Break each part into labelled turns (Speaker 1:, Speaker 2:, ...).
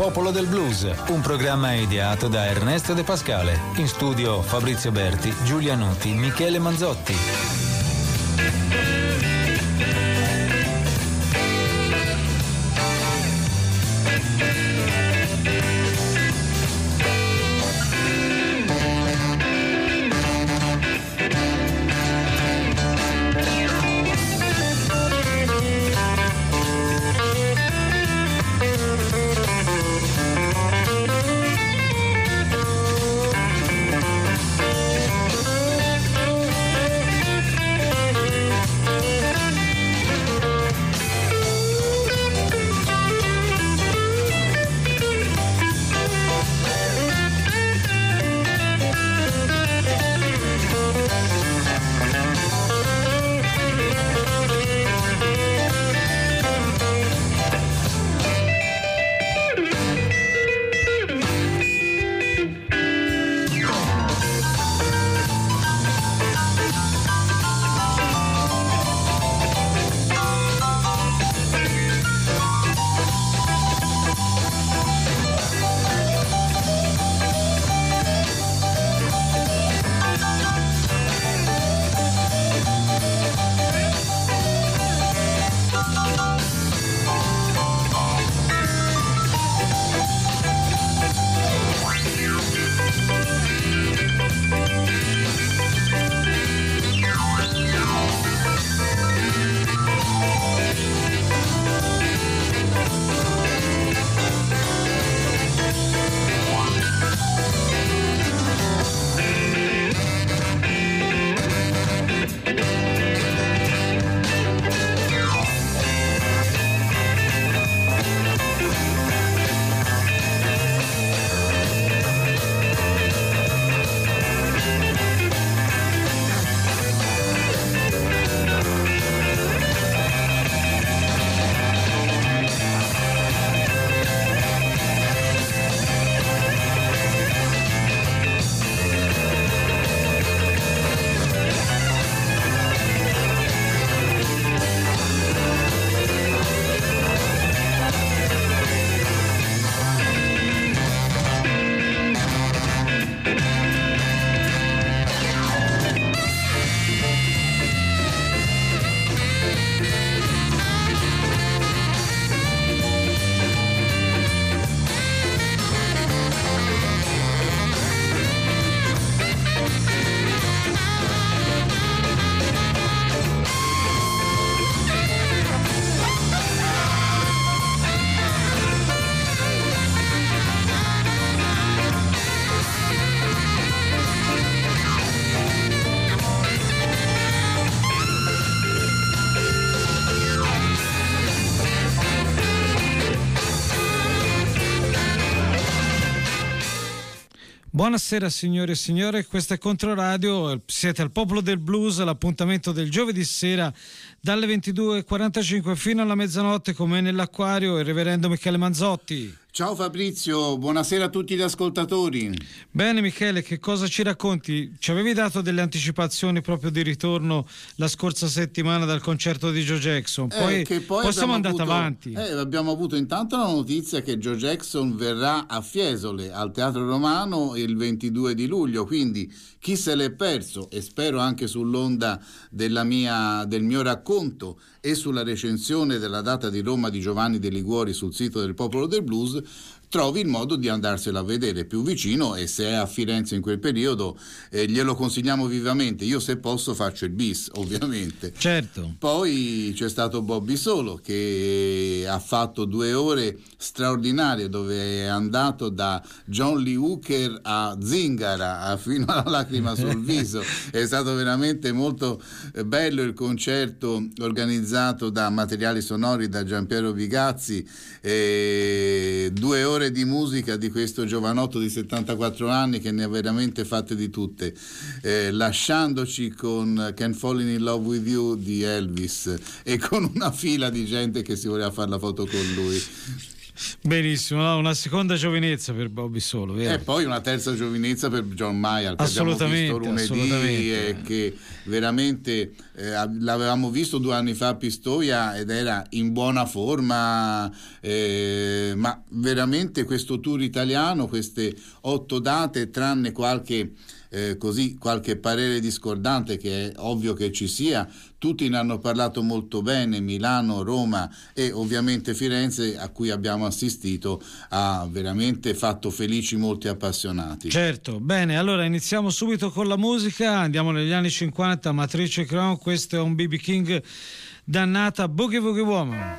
Speaker 1: Popolo del Blues, un programma ideato da Ernesto De Pascale. In studio Fabrizio Berti, Giulia Nuti, Michele Manzotti.
Speaker 2: Buonasera signore e signore, questa è Controradio, siete al Popolo del Blues, l'appuntamento del giovedì sera dalle 22:45 fino alla mezzanotte con me nell'acquario il reverendo Michele Manzotti.
Speaker 3: Ciao Fabrizio, buonasera a tutti gli ascoltatori.
Speaker 2: Bene Michele, che cosa ci racconti? Ci avevi dato delle anticipazioni proprio di ritorno la scorsa settimana dal concerto di Joe Jackson, poi siamo andati avanti.
Speaker 3: Abbiamo avuto intanto la notizia che Joe Jackson verrà a Fiesole, al Teatro Romano, il 22 di luglio, quindi chi se l'è perso, e spero anche sull'onda del mio racconto e sulla recensione della data di Roma di Giovanni De Liguori sul sito del Popolo del Blues, trovi il modo di andarsela a vedere più vicino, e se è a Firenze in quel periodo glielo consigliamo vivamente. Io se posso faccio il bis, ovviamente.
Speaker 2: Certo.
Speaker 3: Poi c'è stato Bobby Solo che ha fatto 2 ore straordinarie, dove è andato da John Lee Hooker a Zingara fino alla lacrima sul viso. È stato veramente molto bello il concerto organizzato da Materiali Sonori, da Giampiero Vigazzi, 2 ore di musica di questo giovanotto di 74 anni che ne ha veramente fatte di tutte, lasciandoci con Can't Fall in Love with You di Elvis e con una fila di gente che si voleva fare la foto con lui.
Speaker 2: Benissimo, no? Una seconda giovinezza per Bobby Solo, vero?
Speaker 3: E poi una terza giovinezza per John Mayall, che
Speaker 2: assolutamente,
Speaker 3: abbiamo visto lunedì, che veramente l'avevamo visto 2 anni fa a Pistoia ed era in buona forma, ma veramente questo tour italiano, queste 8 date, tranne qualche parere discordante, che è ovvio che ci sia, tutti ne hanno parlato molto bene. Milano, Roma e ovviamente Firenze, a cui abbiamo assistito, ha veramente fatto felici molti appassionati.
Speaker 2: Certo, bene, allora iniziamo subito con la musica, andiamo negli anni 50, Matrice Crown, questo è un BB King, Dannata, Boogie Woogie Woman.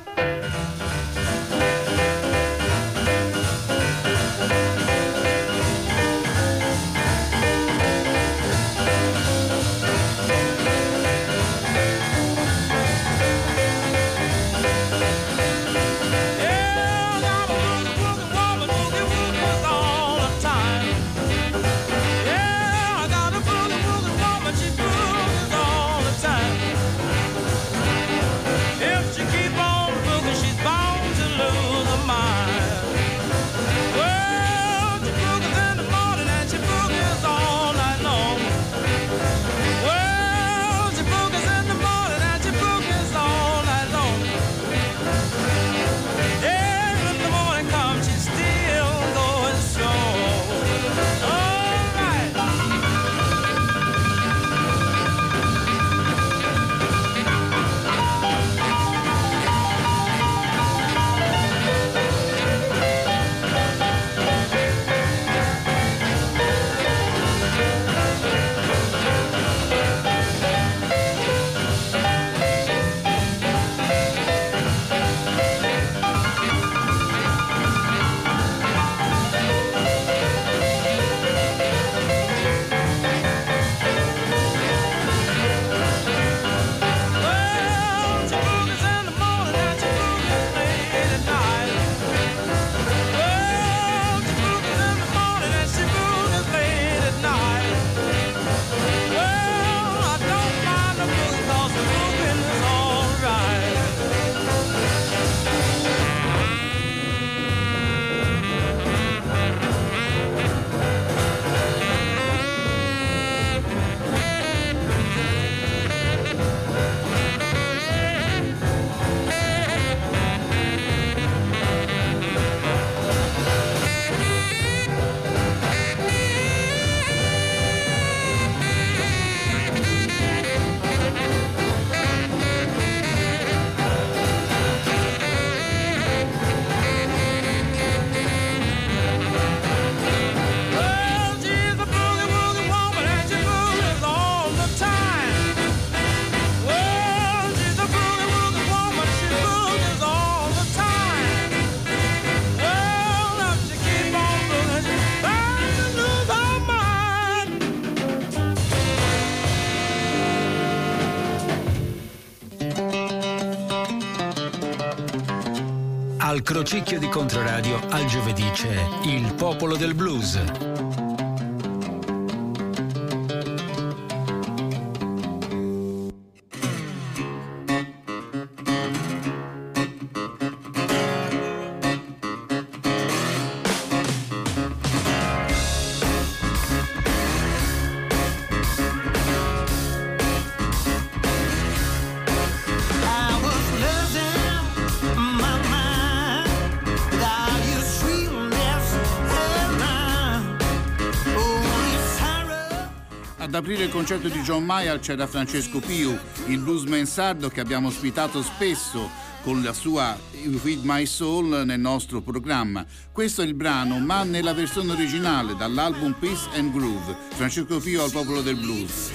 Speaker 1: Al crocicchio di Controradio al giovedì c'è Il Popolo del Blues.
Speaker 3: Ad aprire il concerto di John Mayall c'era Francesco Piu, il bluesman sardo che abbiamo ospitato spesso con la sua With My Soul nel nostro programma. Questo è il brano, ma nella versione originale dall'album Peace and Groove. Francesco Piu al Popolo del Blues.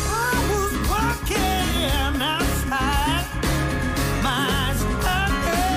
Speaker 4: Outside, my eyes are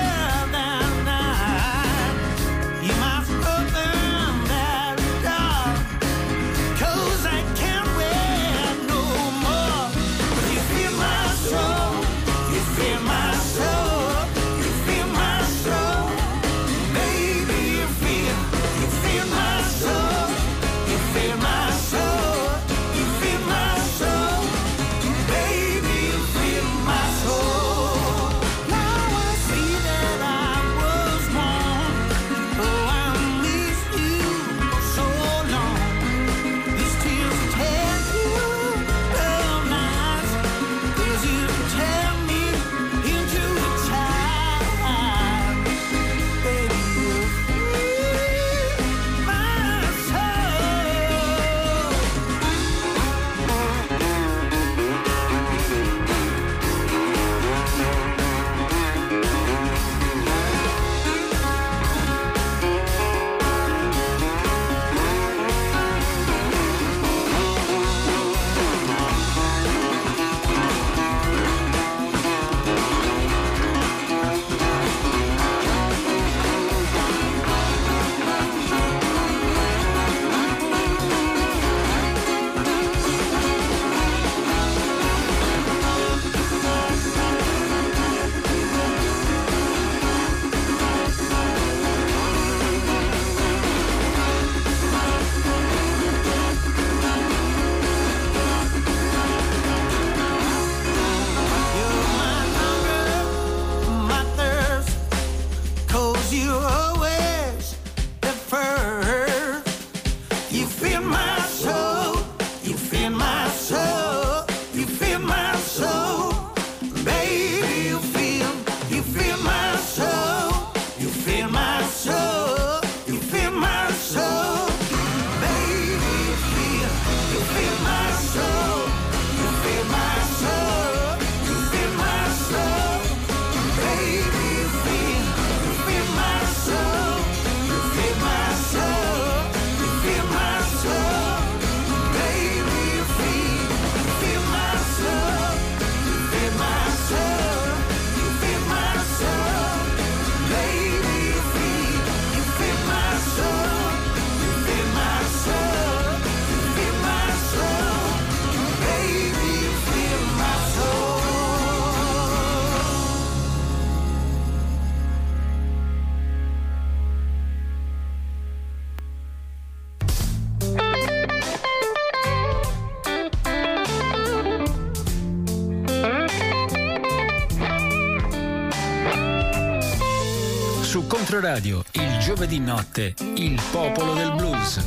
Speaker 1: Su Controradio, il giovedì notte, il popolo del blues.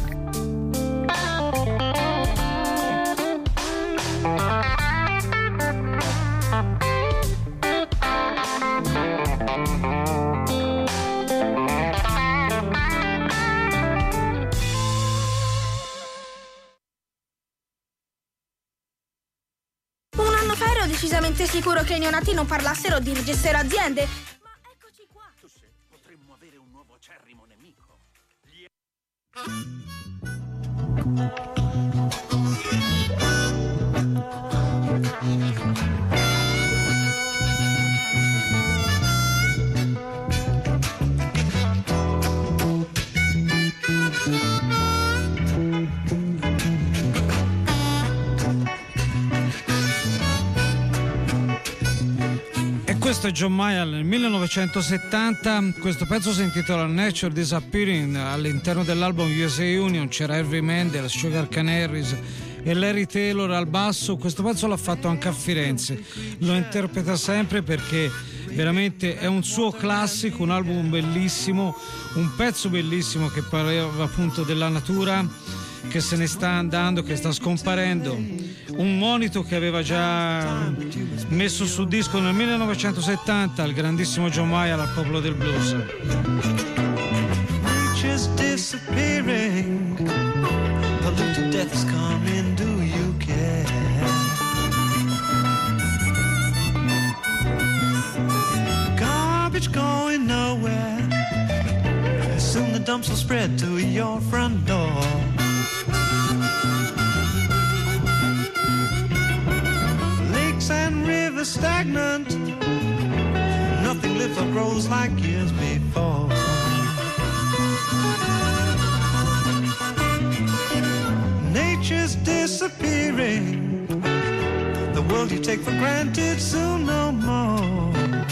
Speaker 4: Decisamente sicuro che i neonati non parlassero o dirigessero aziende. Ma eccoci qua.
Speaker 5: Potremmo avere un nuovo acerrimo nemico.
Speaker 2: Questo è John Mayall nel 1970, questo pezzo si intitola Nature Disappearing. All'interno dell'album USA Union c'era Harvey Mandel, Sugar Cane Harris e Larry Taylor al basso. Questo pezzo l'ha fatto anche a Firenze, lo interpreta sempre perché veramente è un suo classico, un album bellissimo, un pezzo bellissimo che parla appunto della natura che se ne sta andando, che sta scomparendo, un monito che aveva già messo su disco nel 1970 il grandissimo John Mayall al popolo del blues.
Speaker 6: Nature's disappearing, polluted death's coming, do you care? Garbage going nowhere, soon the dumps will spread to your front door. Lakes and rivers stagnant, nothing lives or grows like years before. Nature's disappearing, the world you take for granted soon no more.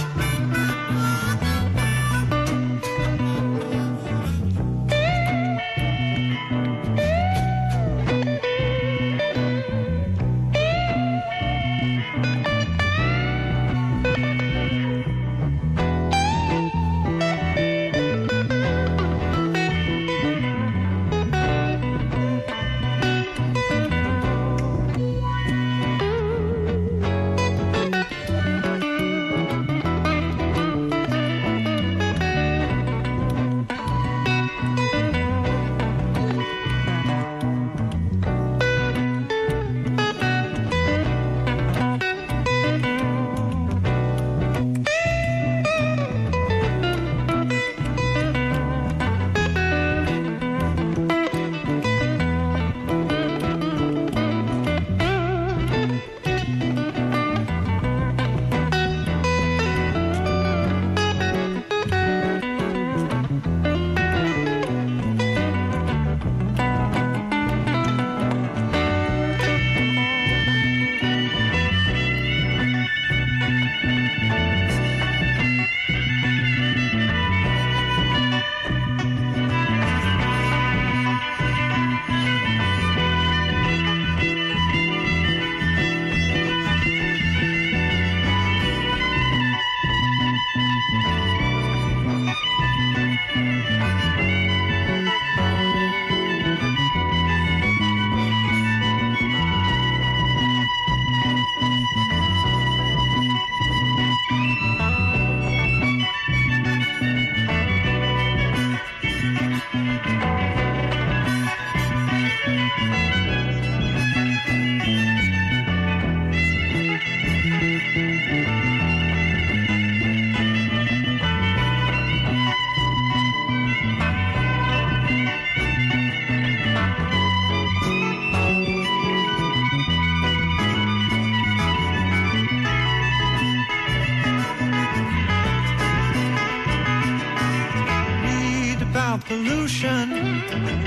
Speaker 6: Pollution,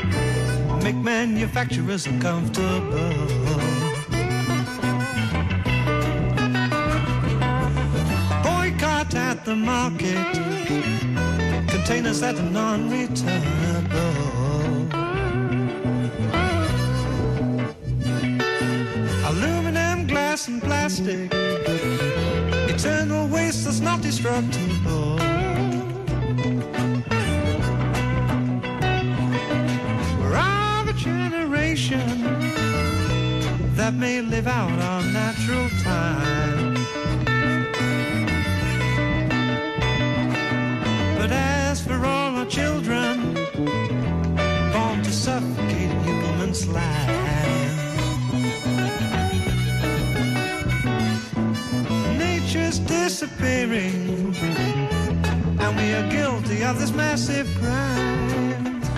Speaker 6: make manufacturers uncomfortable. Boycott at the market, containers that are non-returnable. Aluminum, glass and plastic, eternal waste that's not destructible. gas for all our children, born to suffocate a human's life. Nature's disappearing, and we are guilty of this massive crime.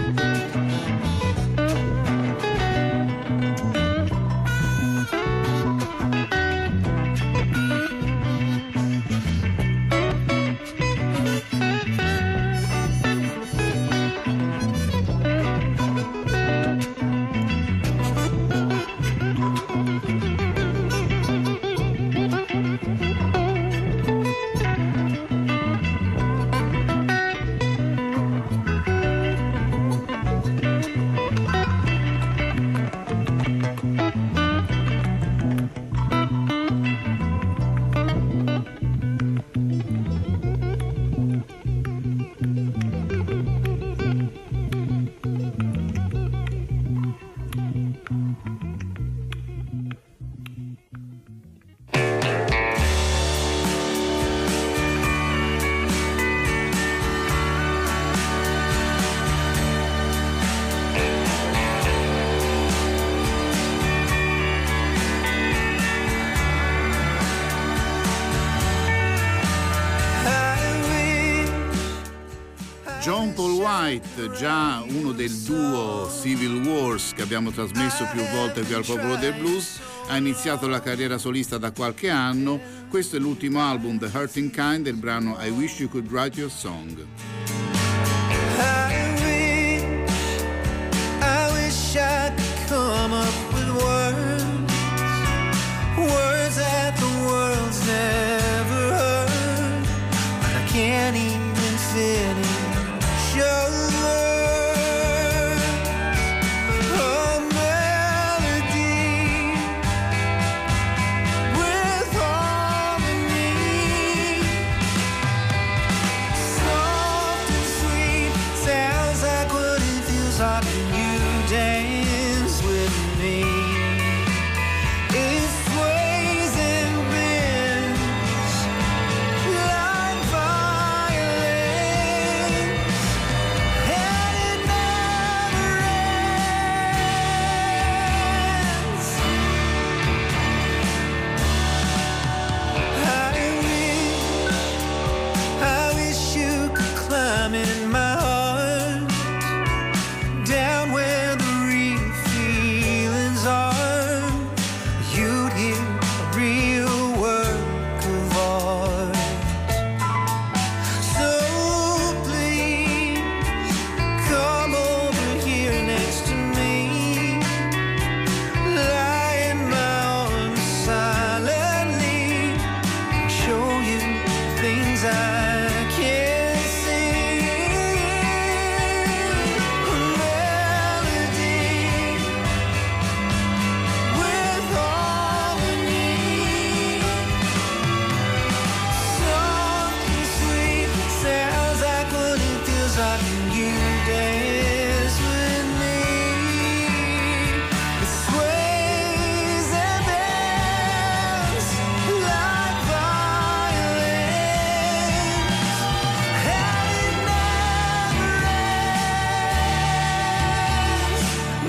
Speaker 3: John Paul White, già uno del duo Civil Wars che abbiamo trasmesso più volte qui al Popolo del Blues, ha iniziato la carriera solista da qualche anno. Questo è l'ultimo album, The Hurting Kind, del brano I Wish You Could Write Your Song.
Speaker 6: I wish I could come up with words that the world's never heard, but I can't even finish your words. A melody with harmony, soft and sweet, sounds like what it feels like when you dance with me. It sways and bends like violins, and it never ends. I wish you could climb in my heart, down where the real feelings are. You'd hear a real work of art. So please come over here next to me, lie in my arms silently, and show you things I can't see. A melody with harmony, soft and sweet, sounds like what it feels like when you dance with me. It sways and bends like violins, and it never ends,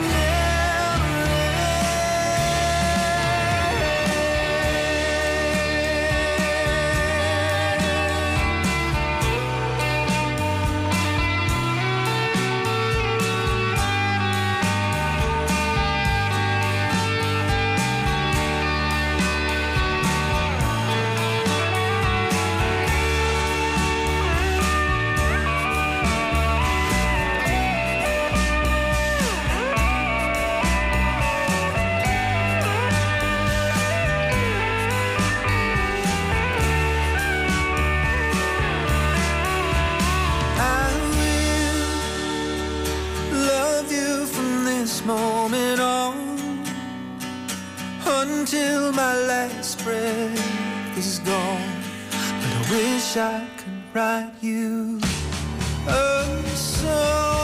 Speaker 6: I will love you from this moment on, until my last breath is gone. But I wish I could write you a song.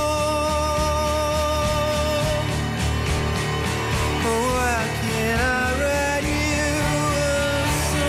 Speaker 6: Oh, why can't I write you a song?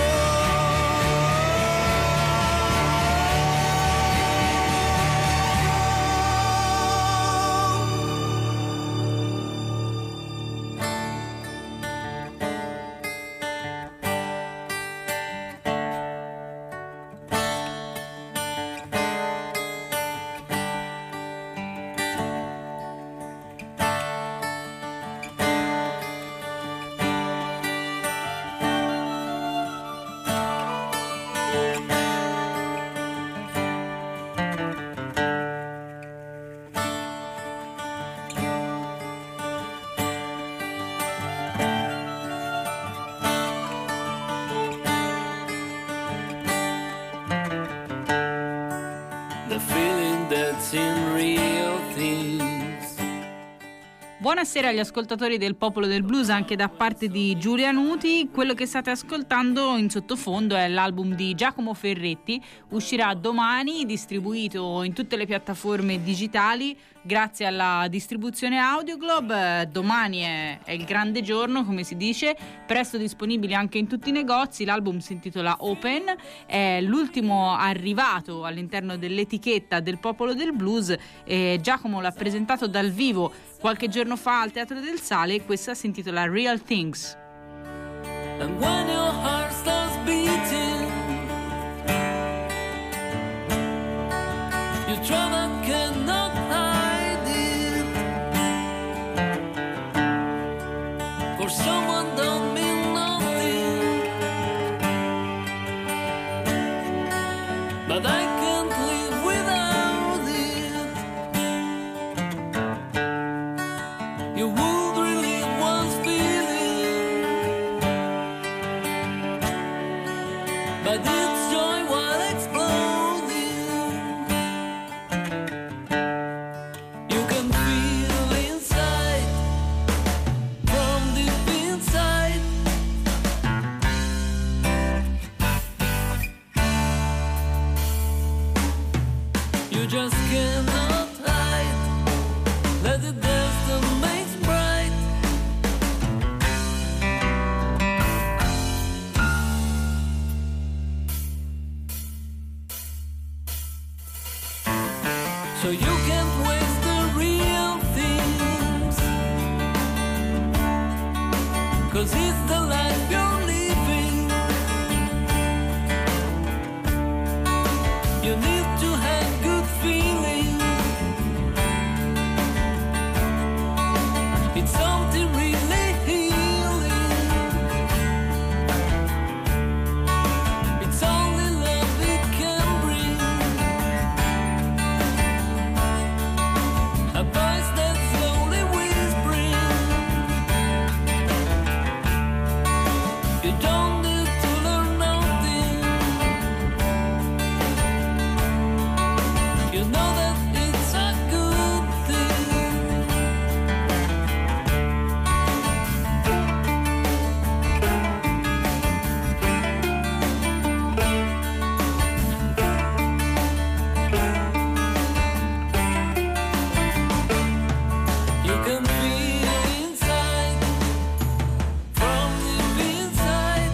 Speaker 7: feeling that's in real things.
Speaker 8: Buonasera agli ascoltatori del Popolo del Blues anche da parte di Giulia Nuti. Quello che state ascoltando in sottofondo è l'album di Giacomo Ferretti, uscirà domani, distribuito in tutte le piattaforme digitali grazie alla distribuzione Audioglobe. Domani è il grande giorno, come si dice, presto disponibile anche in tutti i negozi. L'album si intitola Open, è l'ultimo arrivato all'interno dell'etichetta del Popolo del Blues. Giacomo l'ha presentato dal vivo qualche giorno fa al Teatro del Sale e questa si intitola Real Things.
Speaker 7: And when your heart starts beating, your trouble cannot hide it. For someone don't mean nothing, but I can't live without it. You would really once feeling, but it's joy while exploding. You can feel inside, from deep inside. You just cannot hide. Let it dance that makes bright. So you can't waste the real things, 'cause it's the life you're living. You need to have good feeling. It's something really healing. It's only love it can bring. A voice that's slowly whispering. You don't need to learn nothing. You know that it's a good thing. You can feel inside, from deep inside.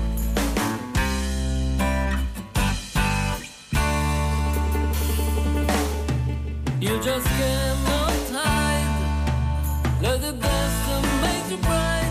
Speaker 7: You just cannot hide. Let the dust make you bright.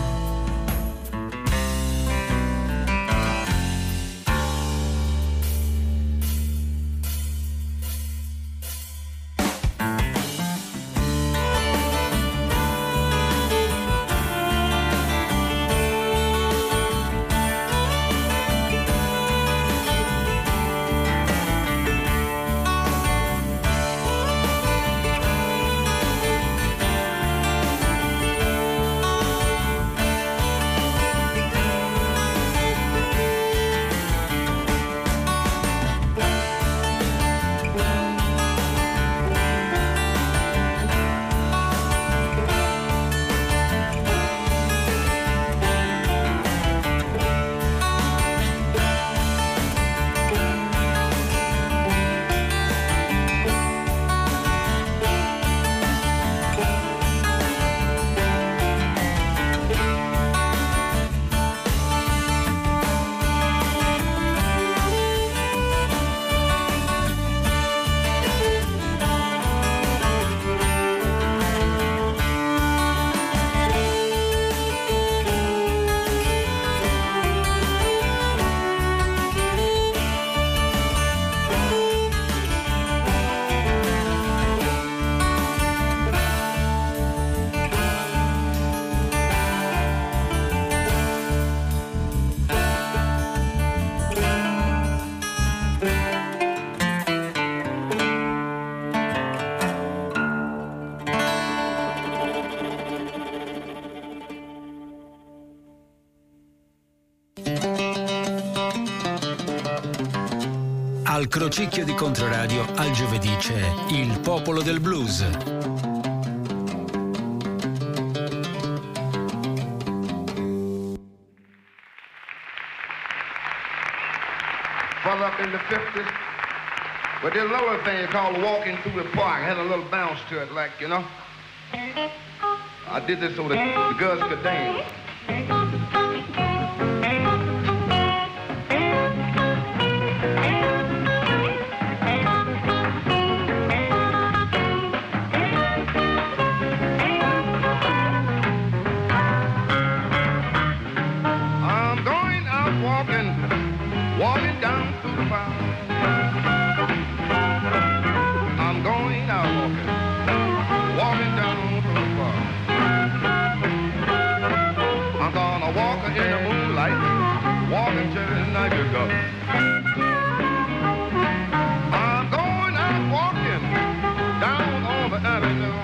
Speaker 1: Dal crocicchio di Controradio al giovedì c'è Il Popolo del Blues.
Speaker 9: Well, up in the 50s, with this little thing called Walking Through the Park, had a little bounce to it, like, you know. I did this so the girls could dance. I'm going out walking down through the park. I'm going out walking down through the park. I'm gonna walk in the moonlight, walking till the night is up. I'm going out walking down on the avenue.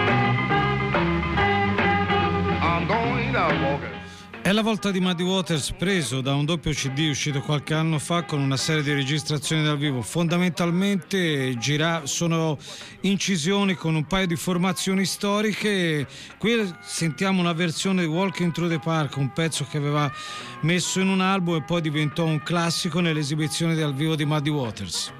Speaker 9: I'm going out walking.
Speaker 2: È la volta di Muddy Waters, preso da un doppio CD uscito qualche anno fa con una serie di registrazioni dal vivo. Fondamentalmente sono incisioni con un paio di formazioni storiche. Qui sentiamo una versione di Walking Through the Park, un pezzo che aveva messo in un album e poi diventò un classico nelle esibizioni dal vivo di Muddy Waters.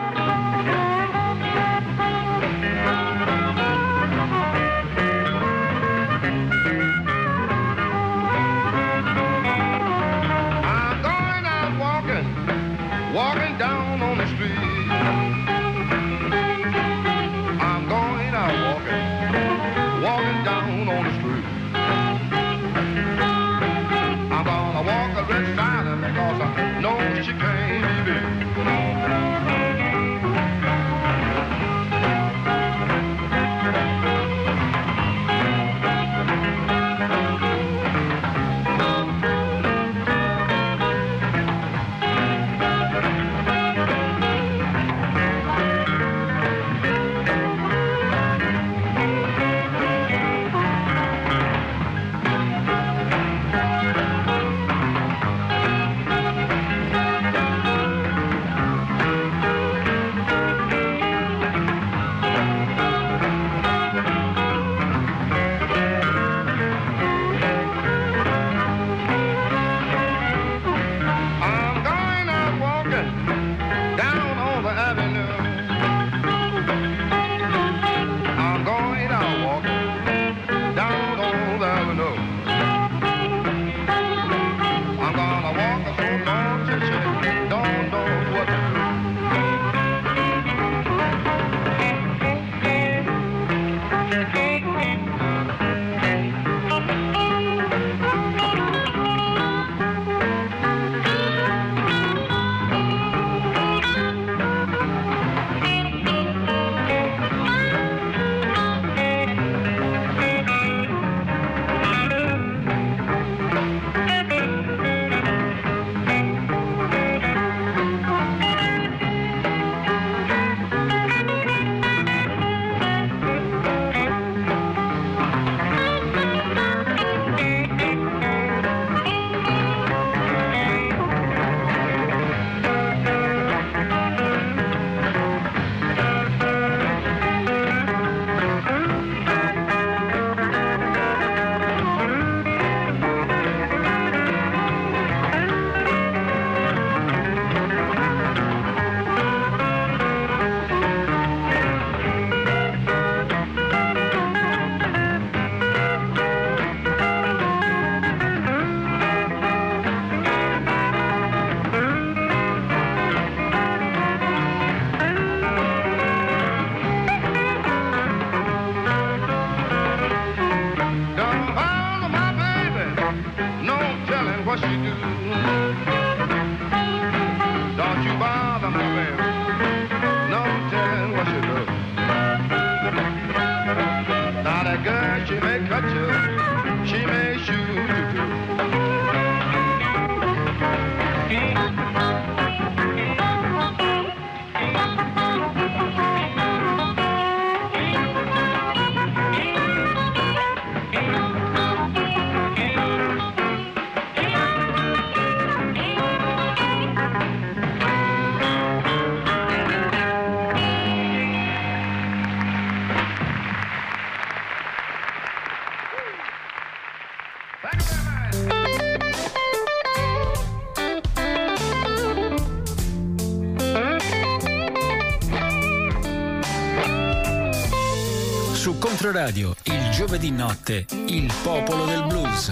Speaker 9: Walking down on the street. I'm going out walking down on the street. I'm gonna walk a red silent because I know she can't be.
Speaker 1: Su Controradio, il giovedì notte, il popolo del blues.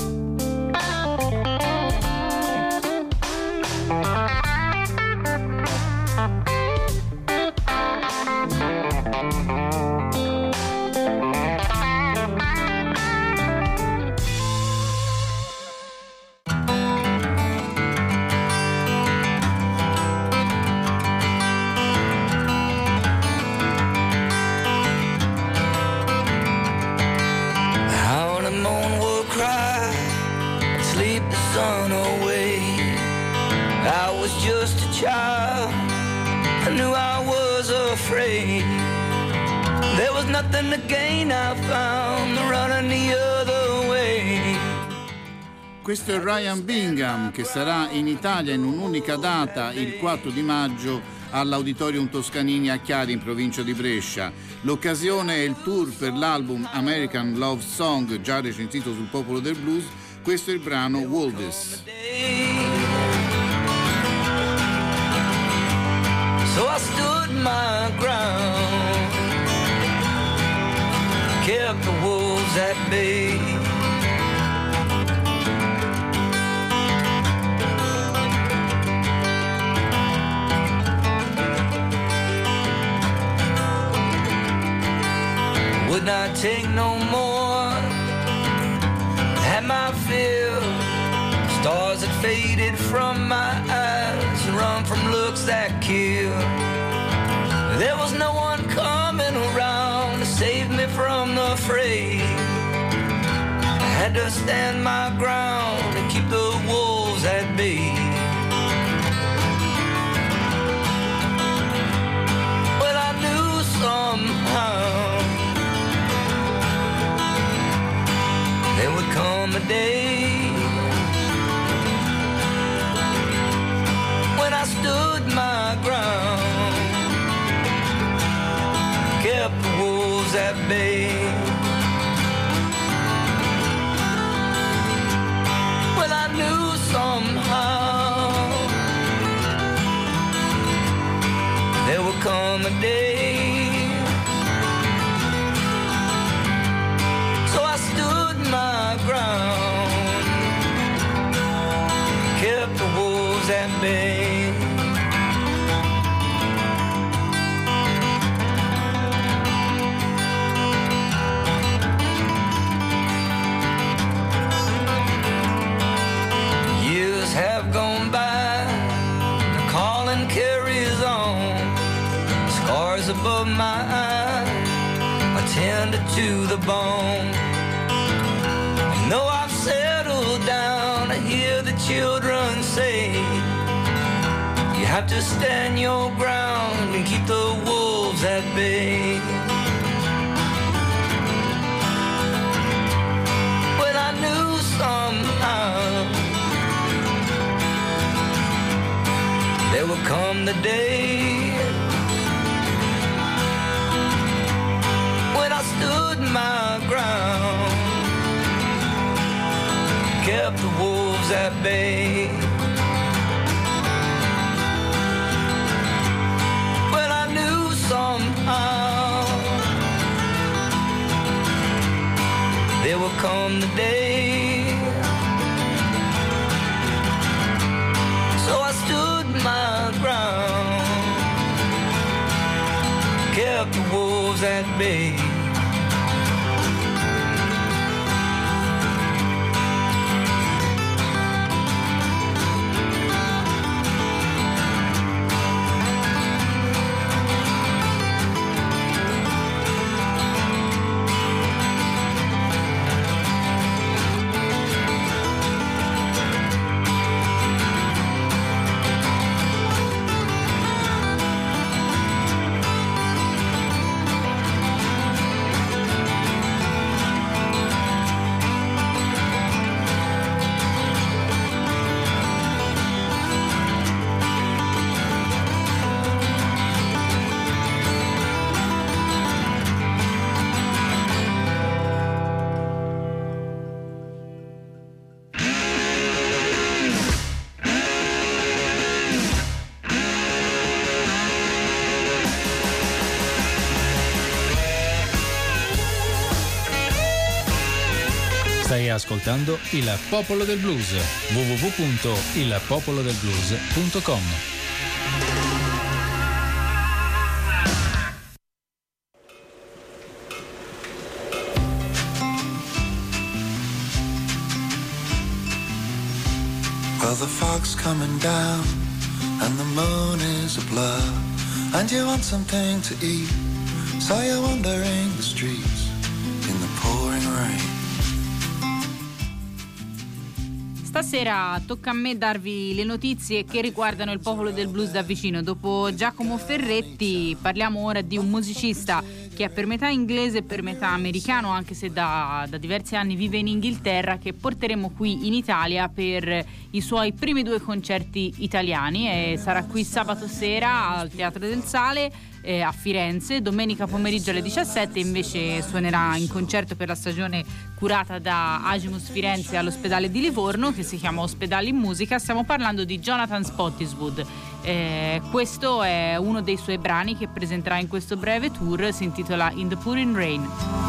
Speaker 3: Questo è Ryan Bingham, che sarà in Italia in un'unica data il 4 di maggio all'Auditorium Toscanini a Chiari, in provincia di Brescia. L'occasione è il tour per l'album American Love Song, già recensito sul Popolo del Blues. Questo è il brano Waldes.
Speaker 6: So I stood my ground, kept the wolves at bay. Would not take no more, had my fill. Stars had faded from my eyes, run from looks that kill. There was no one coming around to save me from the fray. I had to stand my ground and keep the wolves at bay. But I knew somehow there would come a day when I stood my ground, kept the wolves at bay. Well, I knew somehow there would come a day, so I stood my ground, kept the wolves at bay. Years have gone by, the calling carries on. Scars above my eyes are tender to the bone. And though I've settled down, I hear the children say, you have to stand your ground and keep the wolves at bay. Well, I knew somehow there would come the day when I stood my ground, kept the wolves at bay. Well, I knew somehow there would come the day, so I stood my ground, kept the wolves at bay.
Speaker 1: Stai ascoltando Il Popolo del Blues, www.ilpopolodelblues.com.
Speaker 10: Well, the fog's coming down and the moon is a blur, and you want something to eat, so you're wandering the streets in the pouring rain.
Speaker 8: Stasera tocca a me darvi le notizie che riguardano il popolo del blues da vicino. Dopo Giacomo Ferretti parliamo ora di un musicista che è per metà inglese e per metà americano, anche se da diversi anni vive in Inghilterra, che porteremo qui in Italia per i suoi primi 2 concerti italiani, e sarà qui sabato sera al Teatro del Sale a Firenze, domenica pomeriggio alle 17 invece suonerà in concerto per la stagione curata da Agimus Firenze all'ospedale di Livorno, che si chiama Ospedale in Musica. Stiamo parlando di Jonathan Spottiswoode. Questo è uno dei suoi brani che presenterà in questo breve tour, si intitola In the Pouring Rain.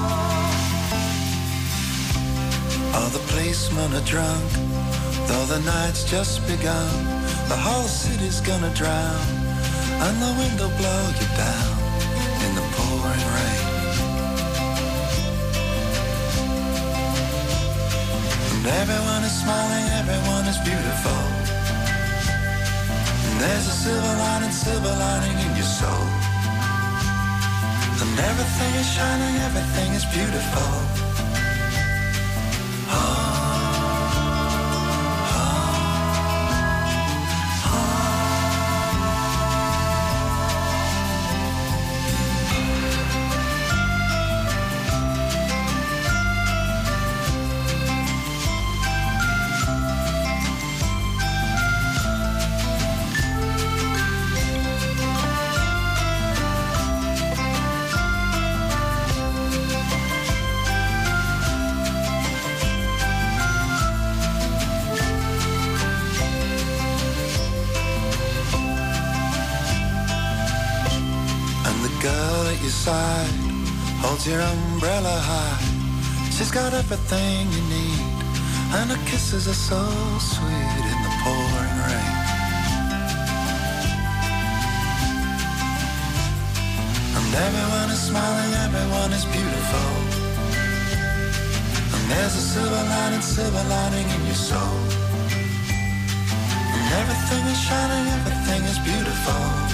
Speaker 10: All the policemen are drunk, though the night's just begun. The whole city's gonna drown, and the wind will blow you down in the pouring rain. And everyone is smiling, everyone is beautiful, and there's a silver lining in your soul. And everything is shining, everything is beautiful. Side, holds your umbrella high. She's got everything you need, and her kisses are so sweet in the pouring rain. And everyone is smiling, everyone is beautiful, and there's a silver lining in your soul. And everything is shining, everything is beautiful.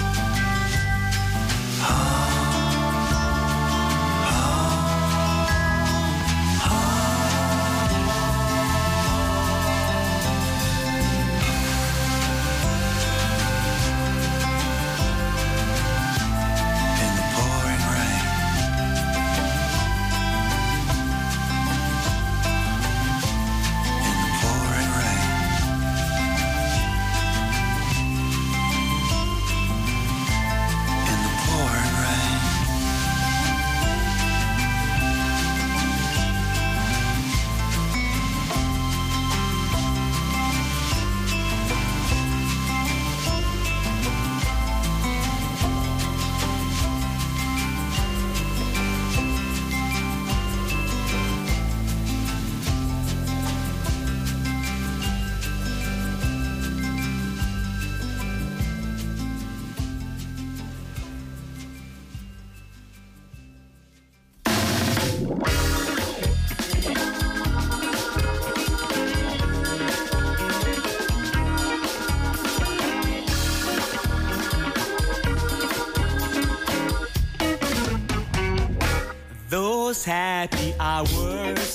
Speaker 11: Those happy hours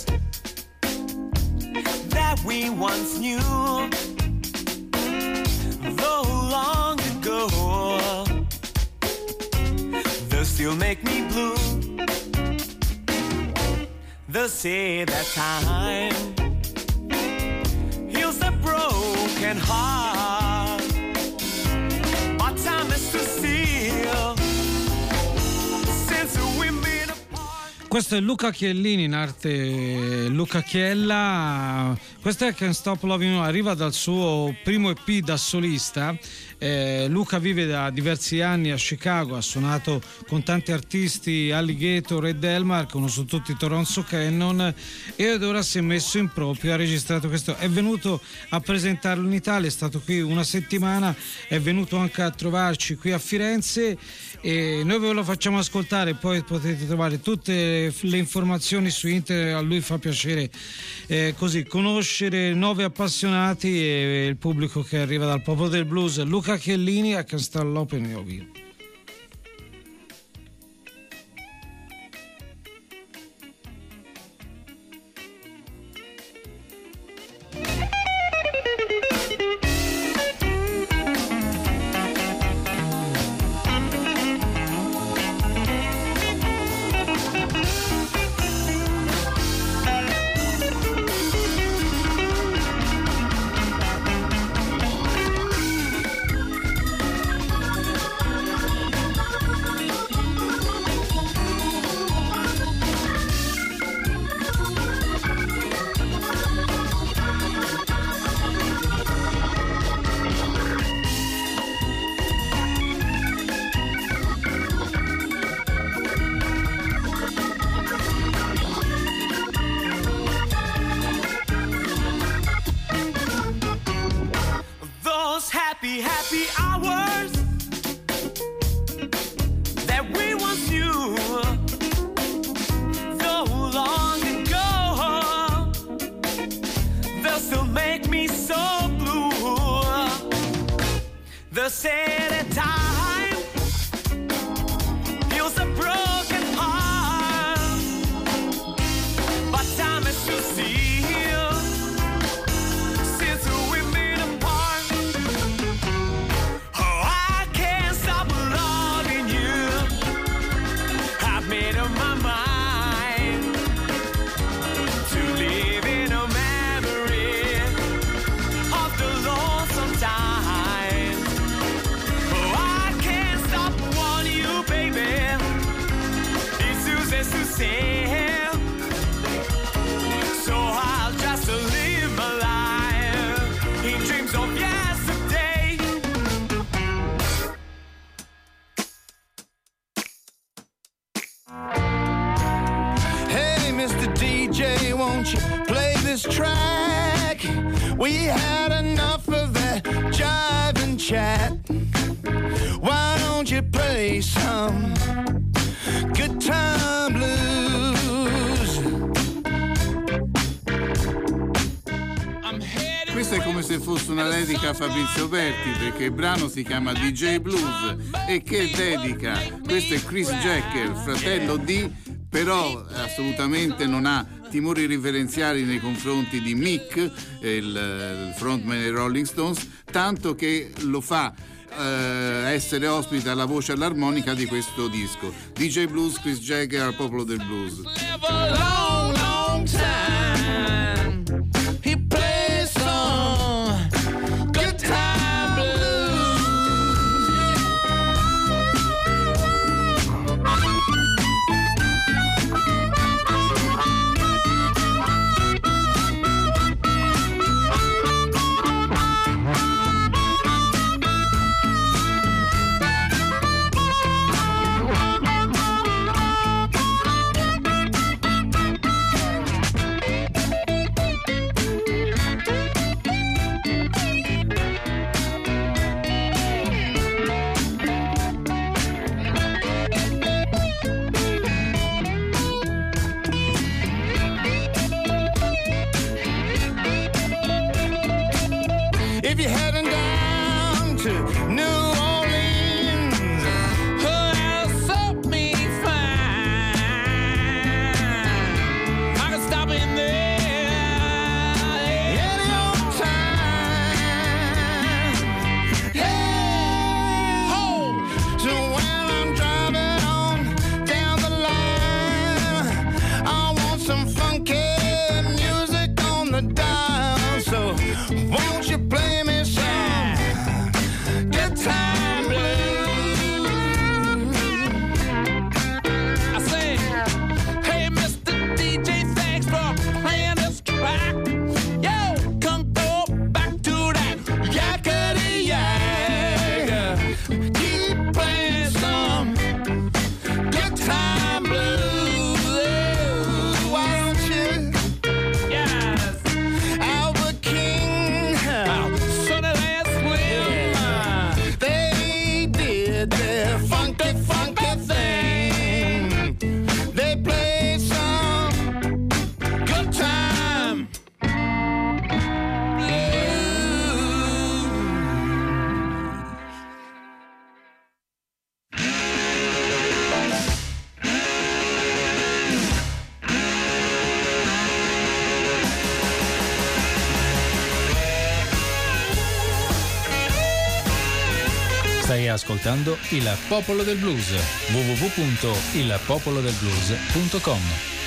Speaker 11: that we once knew, though long ago, they still make me blue. They say that time heals a broken heart, but time is too still since we've been apart.
Speaker 2: Questo è Luca Chiellini, in arte Luca Chiella. Questo è Can't Stop Loving You, arriva dal suo primo EP da solista. Luca vive da diversi anni a Chicago, ha suonato con tanti artisti, Alligator e Delmar, conosco tutti Toronzo Cannon, e ad ora si è messo in proprio, ha registrato questo, è venuto a presentarlo in Italia, è stato qui una settimana, è venuto anche a trovarci qui a Firenze e noi ve lo facciamo ascoltare, poi potete trovare tutte le informazioni su internet. A lui fa piacere così conoscere nuovi appassionati e il pubblico che arriva dal popolo del blues. Luca Chiellini a Castellopen Ovio.
Speaker 11: Happy hours that we once knew, so long ago, they'll still make me so blue. The sad time heals a broken heart, but time is to see.
Speaker 10: Won't you play this track? We had enough of that jive and chat. Why don't you play some good time blues?
Speaker 3: Questo è come se fosse una dedica a Fabrizio Berti, perché il brano si chiama DJ Blues e che dedica. Questo è Chris Jacker, fratello di, però assolutamente non ha timori riverenziali nei confronti di Mick, il frontman dei Rolling Stones, tanto che lo fa essere ospite alla voce all'armonica di questo disco. DJ Blues, Chris Jagger al popolo del blues.
Speaker 10: If you're heading down to New Orleans, well, soak me fine. I can stop in there any old time. Yeah. Oh, so when I'm driving on down the line, I want some funky music on the dial. So won't you play me some
Speaker 1: ascoltando Il Popolo del Blues, www.ilpopolodelblues.com.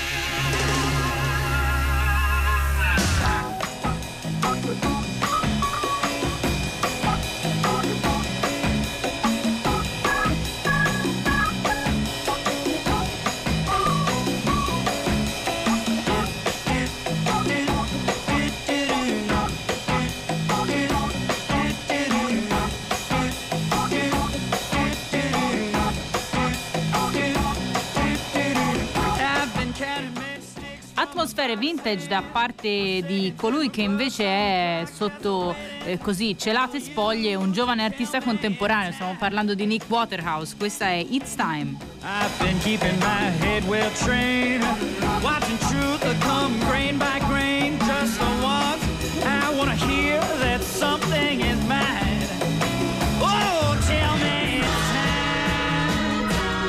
Speaker 8: Atmosfere vintage da parte di colui che invece è sotto così celate spoglie, un giovane artista contemporaneo. Stiamo parlando di Nick Waterhouse. Questa è It's Time.
Speaker 12: I've been keeping my head well trained, watching truth come grain by grain. Just for once I wanna hear that something is mine. Oh, tell me it's time.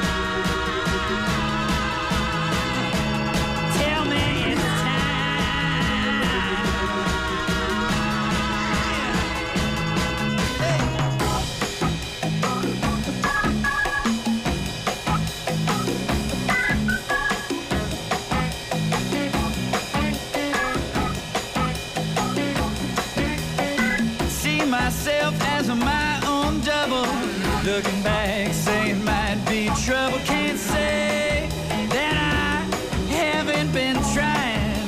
Speaker 12: Tell me it's myself as my own double, looking back, saying might be trouble. Can't say that I haven't been trying.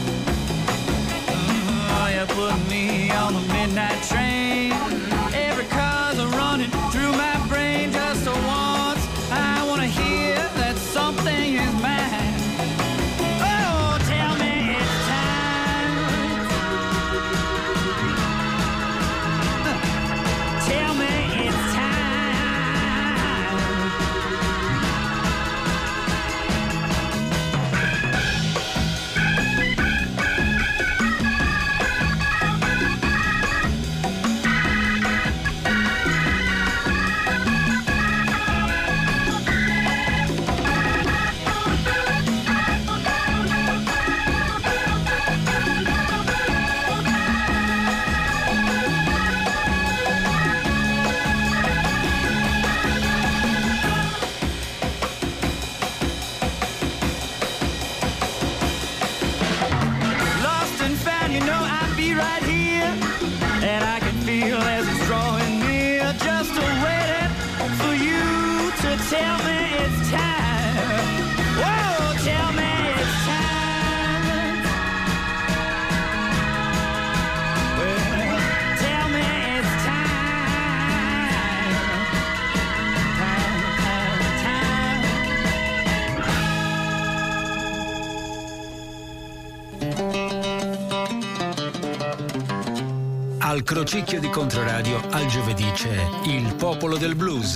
Speaker 12: Oh, you put me on the midnight train. Every car's running through my brain. Just once I wanna hear that something is mine. Oh, tell me it's time. Tell me it's time. Lost and found, you know I'd be right here, and I can feel as it's drawing near, just waiting for you to tell me it's time. Whoa, tell me it's time. Well, tell me it's time. Time.
Speaker 1: Al crocicchio di Controradio al giovedì c'è Il Popolo del Blues.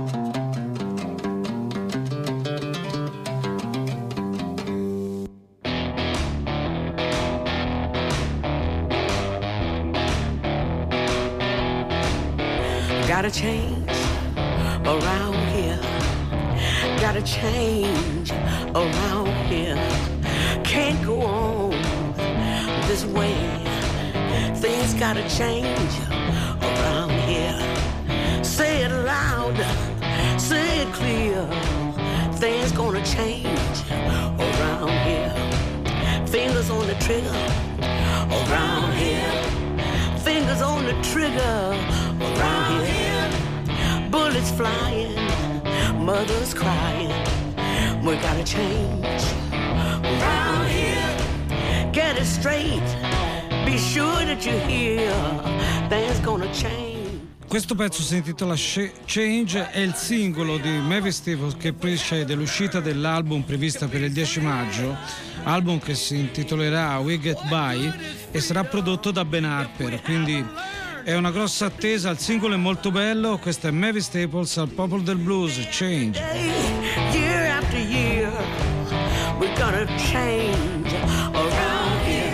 Speaker 13: Gotta change around here. Gotta change around here. Can't go on this way. Things gotta change around here. Say it loud, say it clear. Things gonna change around here. Fingers on the trigger around here. Fingers on the trigger around here. Bullets flying, mothers crying. We gotta change around here. Get it straight. Be sure that you hear. Things gonna change.
Speaker 2: Questo pezzo si intitola Change, è il singolo di Mavis Staples che precede l'uscita dell'album prevista per il 10 maggio, album che si intitolerà We Get By e sarà prodotto da Ben Harper, quindi è una grossa attesa. Il singolo è molto bello. Questa è Mavis Staples al Popolo del Blues, Change.
Speaker 13: Year after year, we're gonna change around here.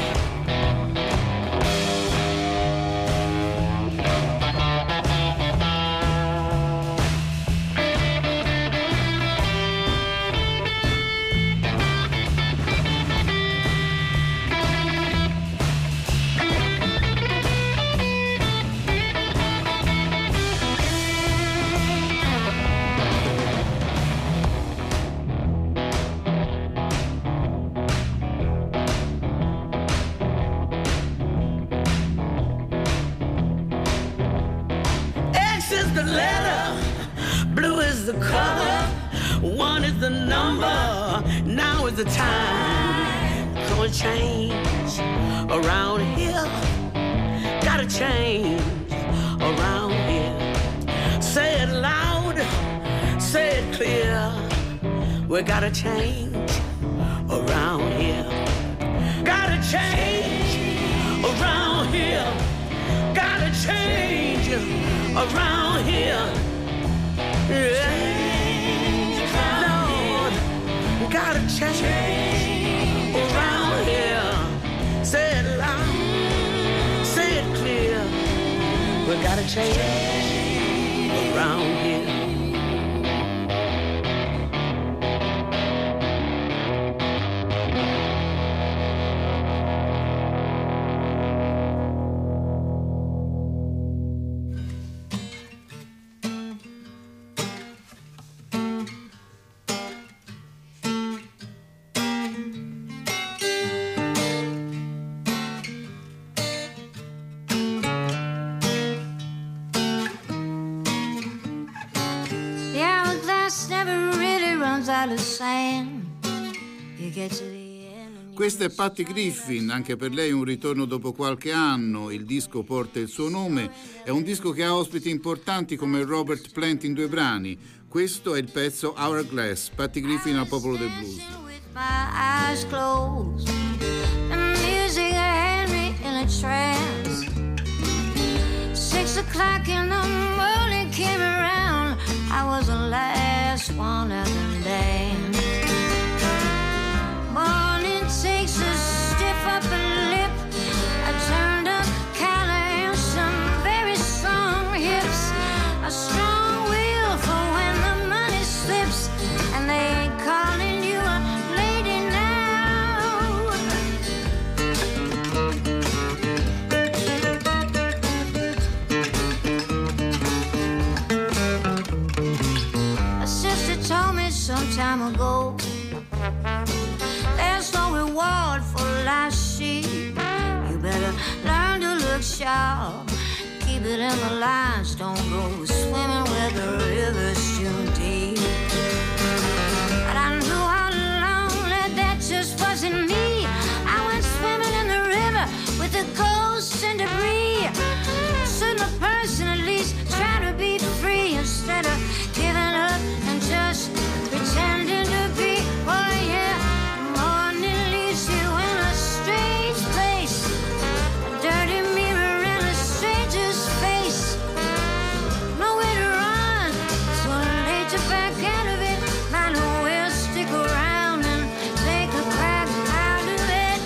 Speaker 13: is the color, one is the number. Now is the time. Gonna change around here. Gotta change around here. Say it loud, say it clear. We gotta change around here. Gotta change around here. Gotta change around here. Yeah. Lord, gotta change around here. Say it loud, say it clear. We gotta change around here.
Speaker 3: Questa è Patty Griffin, anche per lei un ritorno dopo qualche anno. Il disco porta il suo nome, è un disco che ha ospiti importanti come Robert Plant in 2 brani. Questo è il pezzo Hourglass, Patty Griffin al Popolo del Blues.
Speaker 14: My eyes closed, the music had me in a trance. 6 o'clock in the morning came around, I was the last one at the dance. Morning takes a stiff upper lip, I turned up collar and some very strong hips, a strong will for when the money slips, and they ain't calling you a lady now. A sister told me some time ago, there's no reward for life's sheep. You better learn to look sharp, keep it in the lines, don't go swimming where the river's too deep. But I knew all along that that just wasn't me. I went swimming in the river with the ghosts and debris. Shouldn't a person at least try to be free instead of giving up and just pretending to be? Oh yeah, morning leaves you in a strange place, a dirty mirror in a stranger's face. Nowhere to run, so late to back out of it. Might as well stick around and take a crack out of it.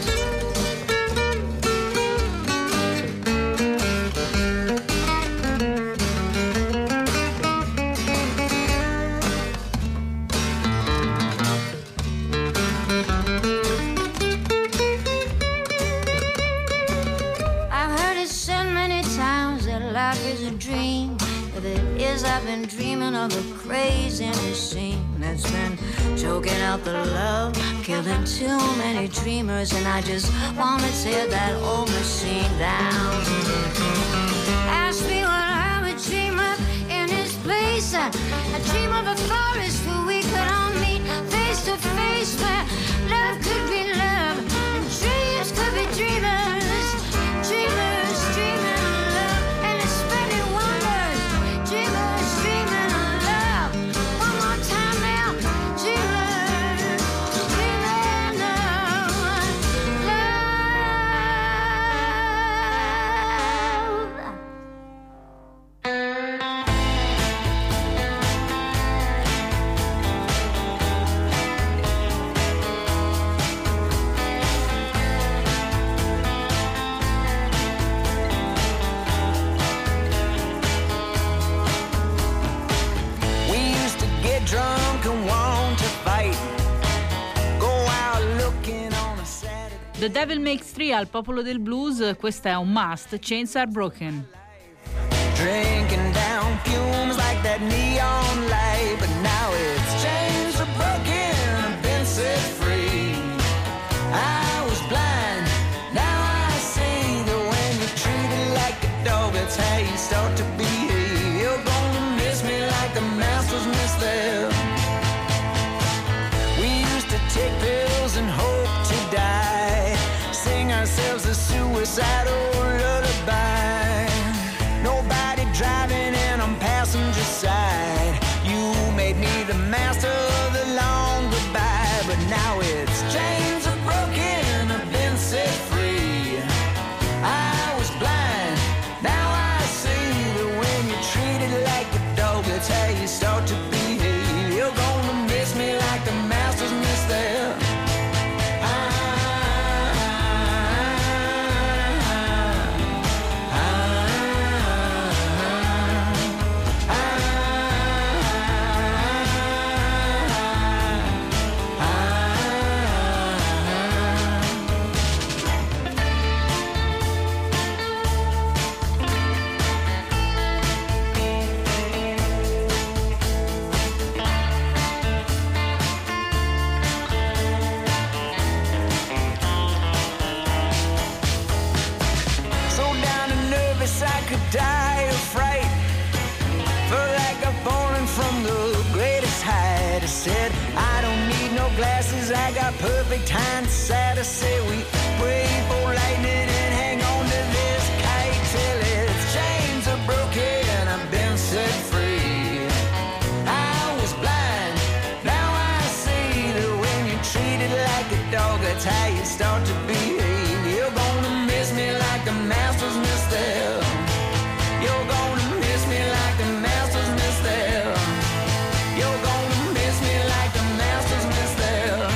Speaker 14: I've heard it said many times that life is a dream. If it is, I've been dreaming of a crazy machine that's been choking out the love, killing too many dreamers, and I just want to tear that old machine down. Ask me what I would dream of in his place. I dream of a forest where we could all meet face to face, where love could be love and dreams could be dreamers. Dreamers dreaming of love and spreading wonders. Dreamers dreaming of love. One more time now. Dreamers dreaming of love.
Speaker 6: We used to get drunk and want to fight. Go out looking on a Saturday.
Speaker 8: The Devil Makes Three al Popolo del Blues, questa è un must, Chains Are Broken.
Speaker 6: Drinking down fumes like that neon light, but now it's chains are broken, I've been set free. I was blind, now I see that when you're treated like a dog, that's how you start to be. You're gonna miss me like the masters miss their take pills and hope to die. Sing ourselves a suicidal lullaby. Nobody driving and on passenger side. You made me the master of the long goodbye. But now it's chains are broken, I've been set free. I was blind, now I see that when you're treated like a dog, that's how you start to behave. You're gonna miss me like the masters miss their. I could die of fright. Felt like I've fallen from the greatest height. I said, I don't need no glasses, I got perfect hindsight. I said, we pray for lightning and hang on to this kite till its chains are broken, I've been set free. I was blind, now I see that when you're treated like a dog, that's how you start to behave. You're gonna miss me like the masters miss them. You're gonna miss me like the masters miss them. You're gonna miss me like the masters miss them.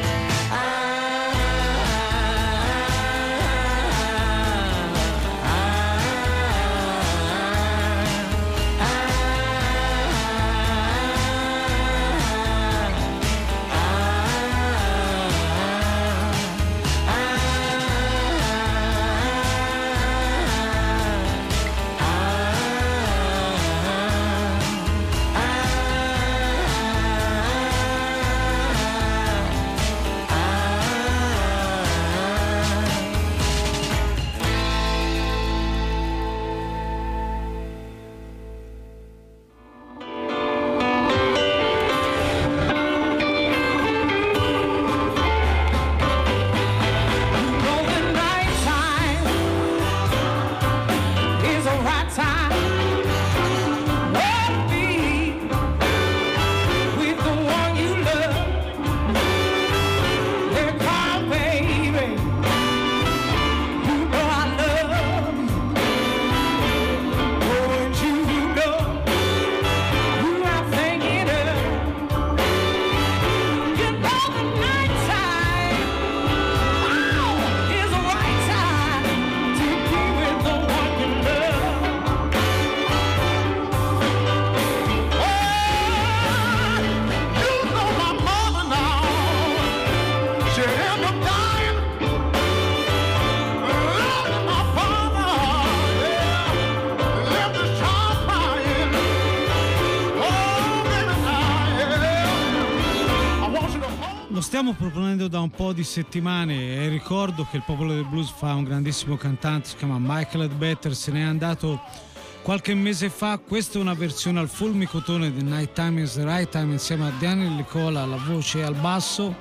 Speaker 2: Stiamo proponendo da un po' di settimane e ricordo che il Popolo del Blues fa un grandissimo cantante, si chiama Michael Ledbetter, se n'è andato qualche mese fa. Questa è una versione al fulmicotone di Night Time is the Right Time insieme a Daniel Nicola alla voce e al basso,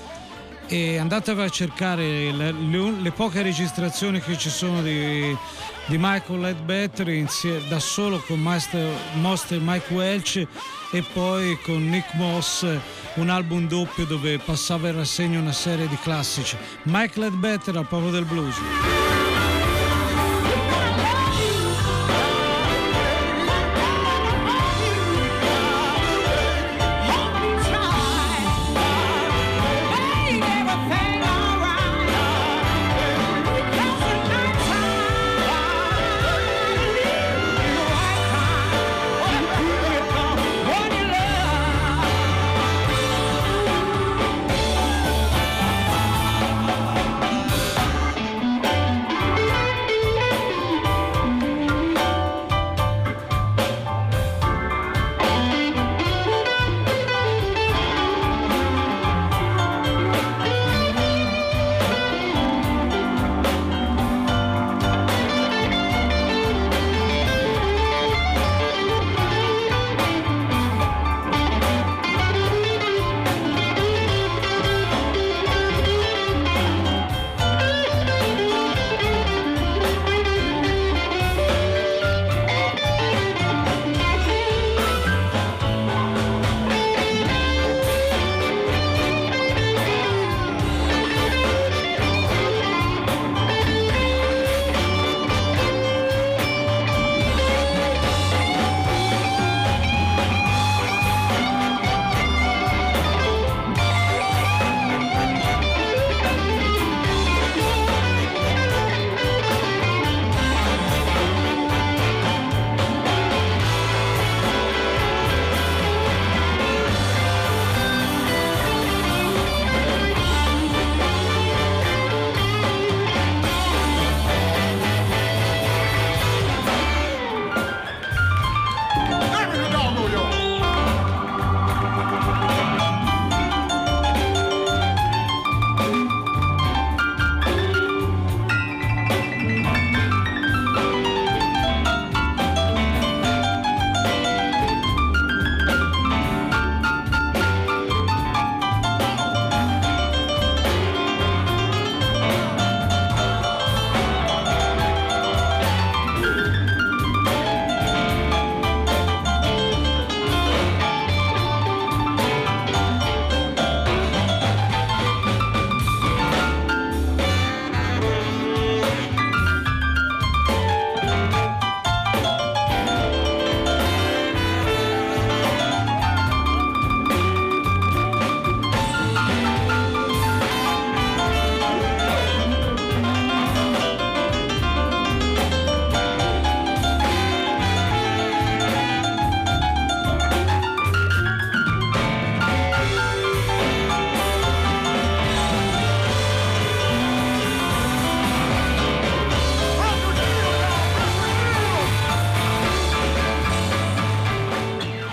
Speaker 2: e andatevi a cercare le poche registrazioni che ci sono di Michael Ledbetter da solo con Master Mike Welch e poi con Nick Moss, un album doppio dove passava in rassegna una serie di classici. Mike Ledbetter al Popolo del Blues.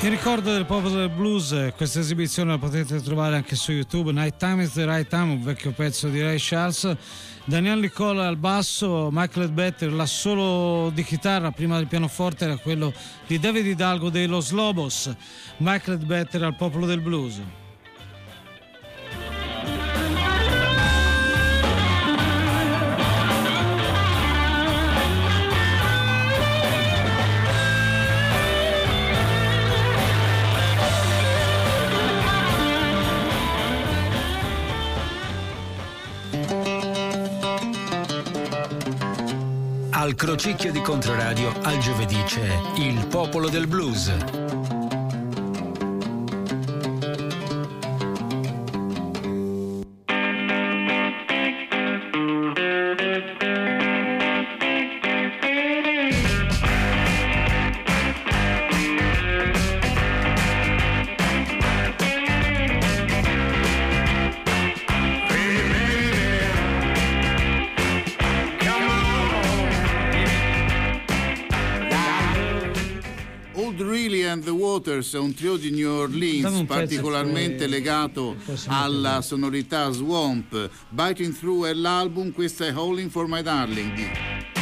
Speaker 2: In ricordo del popolo del blues, questa esibizione la potete trovare anche su YouTube. Night Time is the Right Time, un vecchio pezzo di Ray Charles. Daniel Nicola al basso, Michael Ledbetter l'assolo di chitarra prima del pianoforte era quello di David Hidalgo dei Los Lobos. Michael Ledbetter al popolo del blues.
Speaker 1: Al crocicchio di Controradio al giovedì c'è Il Popolo del Blues.
Speaker 3: and the Waters è un trio di New Orleans particolarmente legato alla sonorità swamp. Biting Through è l'album, questa è Howling for My Darling di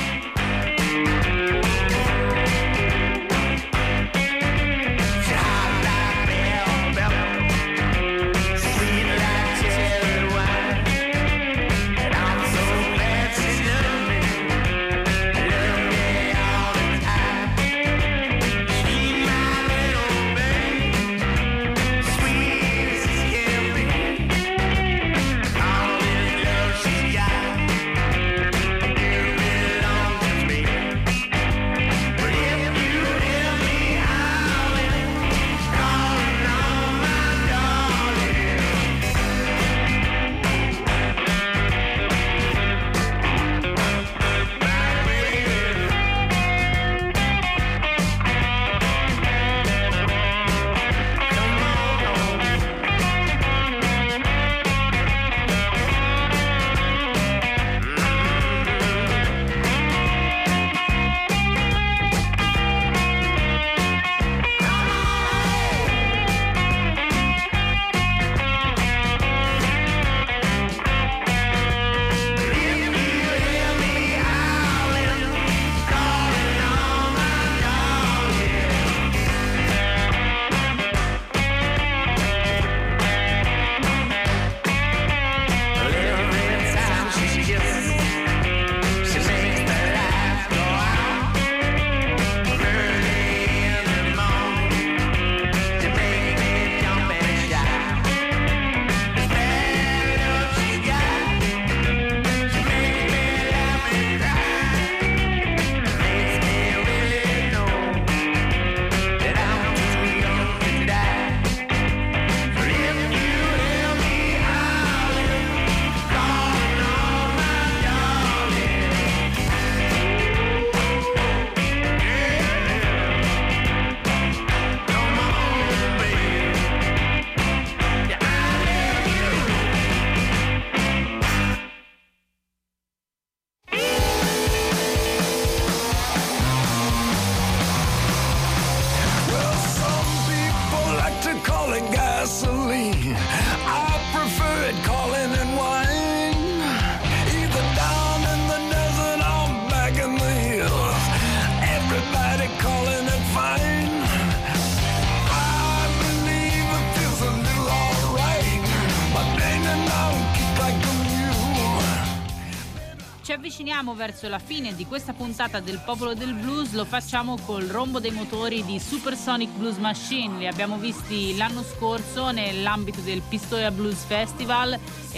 Speaker 8: verso la fine di questa puntata del Popolo del Blues. Lo facciamo col rombo dei motori di Supersonic Blues Machine. Li abbiamo visti l'anno scorso nell'ambito del Pistoia Blues Festival,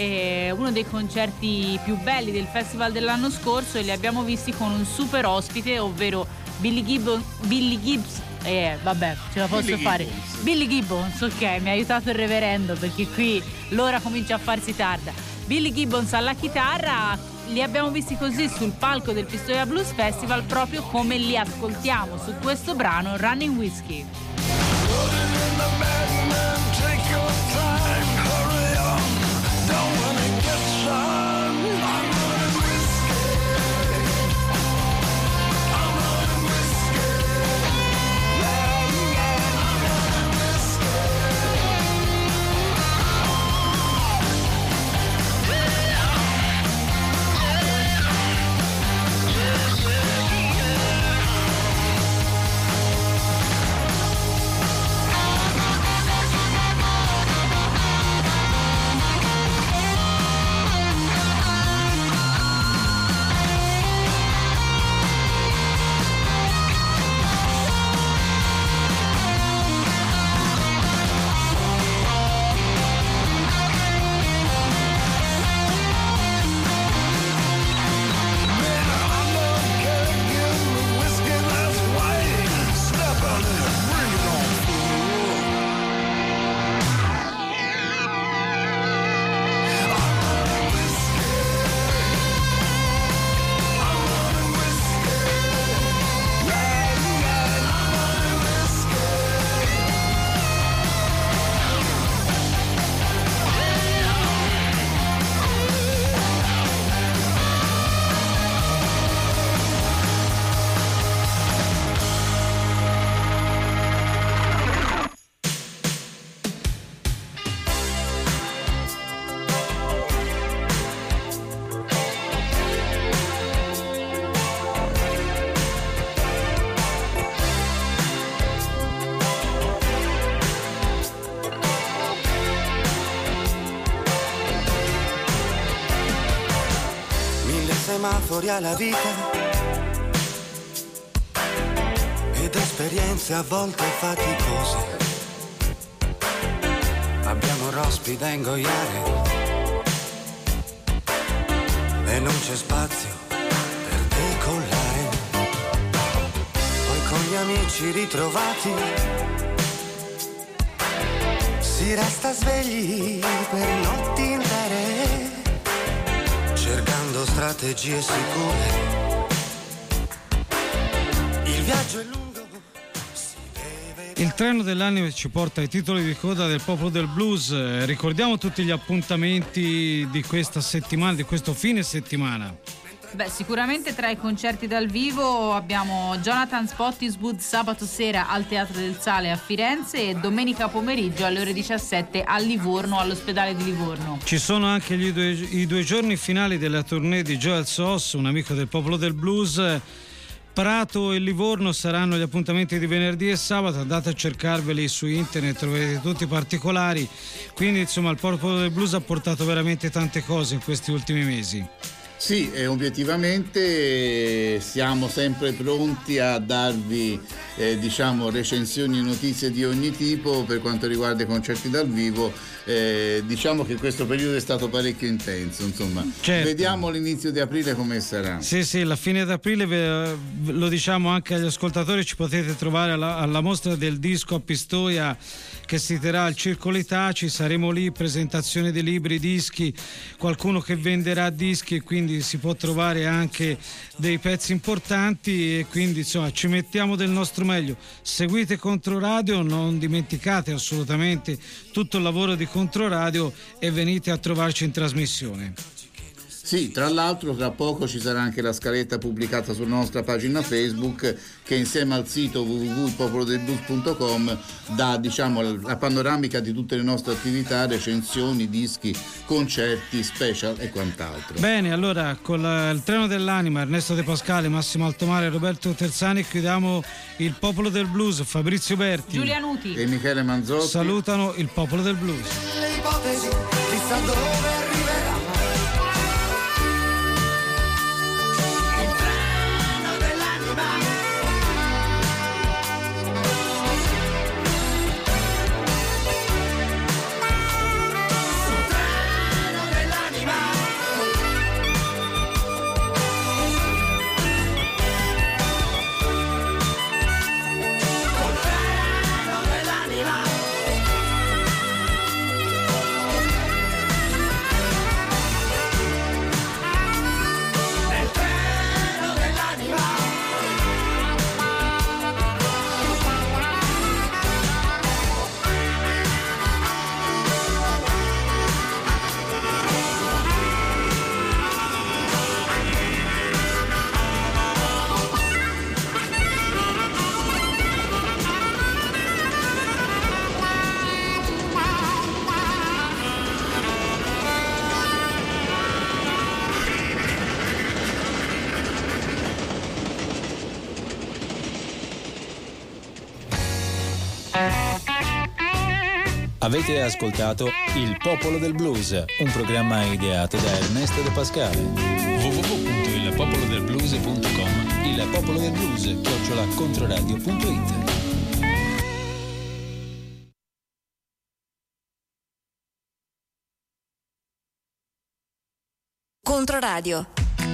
Speaker 8: uno dei concerti più belli del festival dell'anno scorso, e li abbiamo visti con un super ospite, ovvero Billy Gibbons, vabbè, ce la posso fare. Billy Gibbons, ok, mi ha aiutato il reverendo perché qui l'ora comincia a farsi tarda. Billy Gibbons alla chitarra. Li abbiamo visti così sul palco del Pistoia Blues Festival, proprio come li ascoltiamo su questo brano Running Whiskey.
Speaker 10: semafori alla vita ed esperienze a volte faticose. Abbiamo rospi da ingoiare e non c'è spazio per decollare. Poi con gli amici ritrovati si resta svegli per notti intere, cercando strategie sicure. Il viaggio è lungo.
Speaker 2: Il treno dell'anima ci porta ai titoli di coda del Popolo del Blues. Ricordiamo tutti gli appuntamenti di questa settimana, di questo fine settimana.
Speaker 8: Beh, sicuramente tra i concerti dal vivo abbiamo Jonathan Spottiswoode sabato sera al Teatro del Sale a Firenze e domenica pomeriggio alle ore 17 a Livorno, all'ospedale di Livorno.
Speaker 2: Ci sono anche i due giorni finali della tournée di Joel Soss, un amico del Popolo del Blues. Prato e Livorno saranno gli appuntamenti di venerdì e sabato, andate a cercarveli su internet, troverete tutti i particolari. Quindi insomma il Popolo del Blues ha portato veramente tante cose in questi ultimi mesi.
Speaker 3: Sì, e obiettivamente siamo sempre pronti a darvi recensioni e notizie di ogni tipo per quanto riguarda i concerti dal vivo. Diciamo che questo periodo è stato parecchio intenso, insomma.
Speaker 2: Certo.
Speaker 3: Vediamo l'inizio di aprile come sarà.
Speaker 2: Sì, la fine d'aprile, lo diciamo anche agli ascoltatori, ci potete trovare alla mostra del disco a Pistoia che si terrà al Circolo Itaci. Saremo lì, presentazione di libri, dischi, qualcuno che venderà dischi e quindi si può trovare anche dei pezzi importanti e quindi insomma ci mettiamo del nostro meglio. Seguite Controradio, non dimenticate assolutamente tutto il lavoro di Controradio e venite a trovarci in trasmissione.
Speaker 3: Sì, tra l'altro tra poco ci sarà anche la scaletta pubblicata sulla nostra pagina Facebook che insieme al sito www.popolodelblues.com dà la panoramica di tutte le nostre attività, recensioni, dischi, concerti, special e quant'altro.
Speaker 2: Bene, allora con il treno dell'anima, Ernesto De Pascale, Massimo Altomare e Roberto Terzani chiudiamo il Popolo del Blues. Fabrizio Berti,
Speaker 8: Giulia Nuti
Speaker 3: e Michele Manzotti
Speaker 2: salutano il Popolo del Blues.
Speaker 10: Le ipotesi, chissà dove arriverà.
Speaker 1: Avete ascoltato Il Popolo del Blues, un programma ideato da Ernesto De Pascale. www.ilpopolodelblues.com. Il Popolo del Blues @controradio.it.
Speaker 15: Controradio.